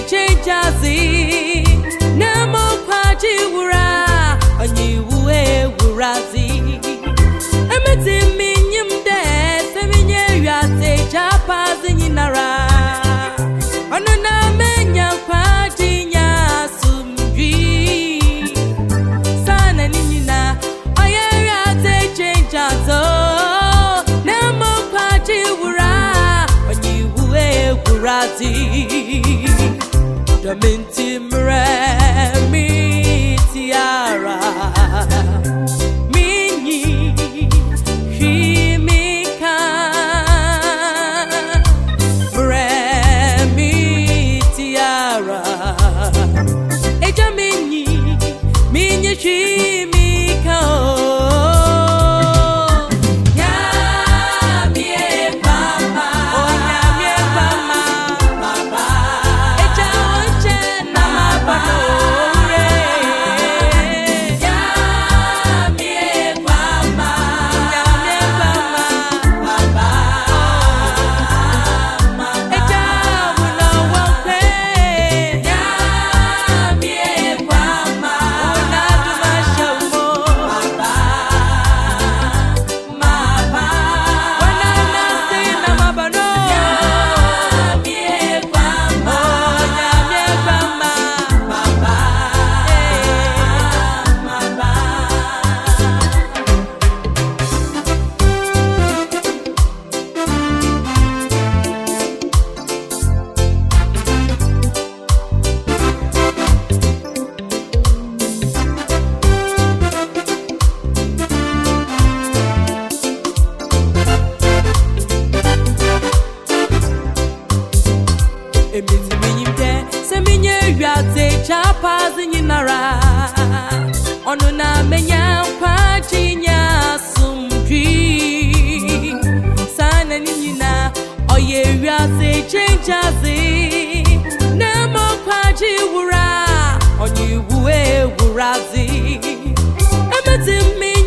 changeazi Nemo kwaji wura Onyi uwe wurazi Emeti minyimde Seminye yate Chapazi nyinara Ono na menya kwaji nyasumji Sana ninyina Oye yate changeazo Nemo kwaji wura Onyi uwe wurazi Daminti mremi tiara Minyi himika Mremi tiara Eja minyi himika Emiti minyimde Seminye yate Chapazi nyinara Ono na menya Kwaji nyasumji Sana ninyina Oye yate changeazi Nemo kwaji wura Onyi uwe wurazi Emiti